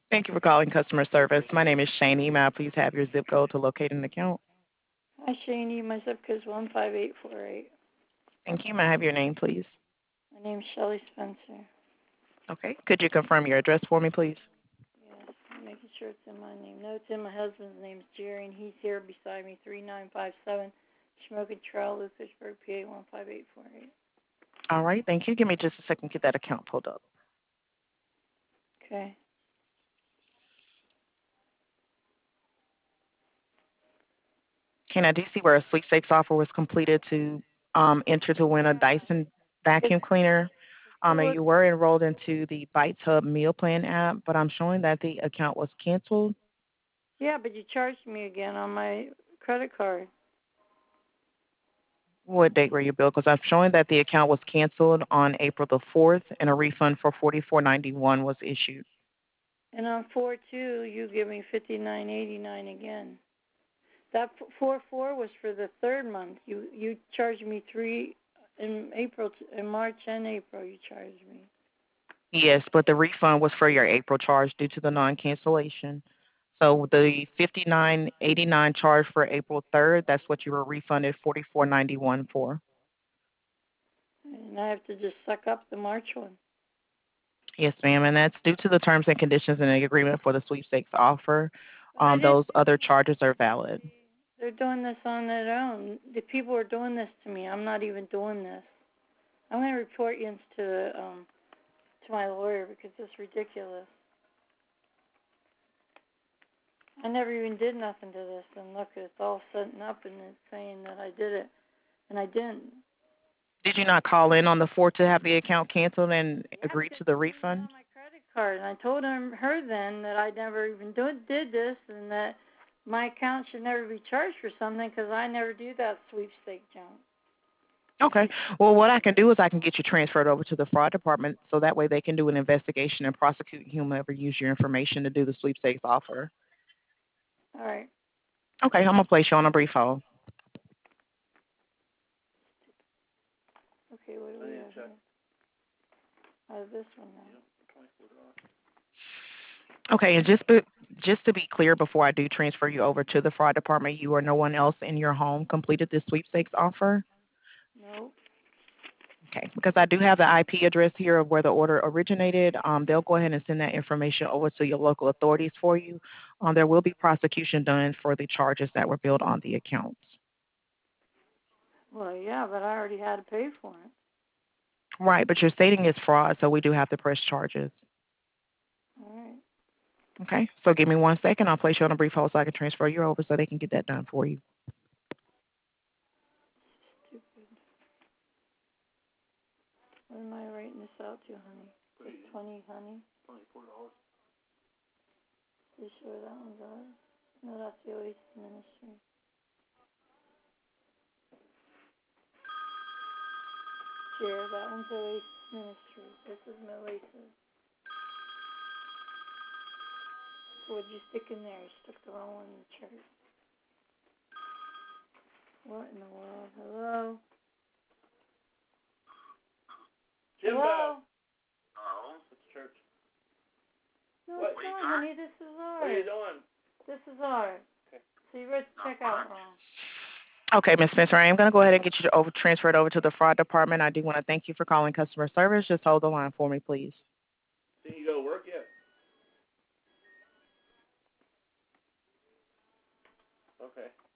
Thank you for calling customer service. My name is Shani. May I please have your zip code to locate an account? Hi, Shani. My zip code is 15848. Thank you. May I have your name, please? My name's Shelley Spencer. Okay. Could you confirm your address for me, please? Yes, I'm making sure it's in my name. No, it's in my husband's name. It's Jerry, and he's here beside me. 3957 Smoking Trail, Lucasburg, PA 15848. All right. Thank you. Give me just a second to get that account pulled up. Okay. Can I do see where a sweepstakes offer was completed to enter to win a Dyson It's vacuum cleaner? And four. you were enrolled into the Bites Hub meal plan app, but I'm showing that the account was canceled. Yeah, but you charged me again on my credit card. What date were you billed? Because I'm showing that the account was canceled on April the 4th, and a refund for 44.91 was issued. And on 4/2, you give me 59.89 again. That 4/4 was for the third month. You charged me three in April, in March and April. You charged me. Yes, but the refund was for your April charge due to the non-cancellation. So the 59.89 charge for April 3rd, that's what you were refunded 44.91 for. And I have to just suck up the March one. Yes, ma'am, and that's due to the terms and conditions in the agreement for the sweepstakes offer. But I didn't Those do other charges anything. are valid. They're doing this on their own. The people are doing this to me. I'm not even doing this. I'm going to report you to my lawyer because it's ridiculous. I never even did nothing to this, and look, it's all setting up and it's saying that I did it, and I didn't. Did you not call in on the 4th to have the account canceled and Yeah, agree because to the it didn't get refund? on my credit card, and I told her then that I never even did this, and that my account should never be charged for something because I never do that sweepstake junk. Okay. Well, what I can do is I can get you transferred over to the fraud department so that way they can do an investigation and prosecute whomever used your information to do the sweepstakes offer. All right. Okay, I'm gonna place you on a brief hold. Okay, what do we have here? This one now. Okay, and just to be clear, before I do transfer you over to the fraud department, you or no one else in your home completed this sweepstakes offer. Nope. Okay, because I do have the IP address here of where the order originated. They'll go ahead and send that information over to your local authorities for you. There will be prosecution done for the charges that were billed on the accounts. Well, yeah, but I already had to pay for it. Right, but you're stating it's fraud, so we do have to press charges. All right. Okay, so give me 1 second. I'll place you on a brief hold so I can transfer you over so they can get that done for you. Stupid. What am I writing this out to, honey? Just 20, honey? $24. You sure that one's ours? No, that's the Oasis Ministry. Chair, that one's Oasis Ministry. This is my Oasis. What'd you stick in there? You stuck the wrong one in the church. What in the world? Hello? Jimbo. Hello? Oh. It's church. No, What? it's not, honey. This is ours. What are you doing? This is ours. Okay. So you wrote the check out wrong. Okay, Ms. Spencer, I am going to go ahead and get you transferred over to the fraud department. I do want to thank you for calling customer service. Just hold the line for me, please. Didn't you go to work yet? Okay.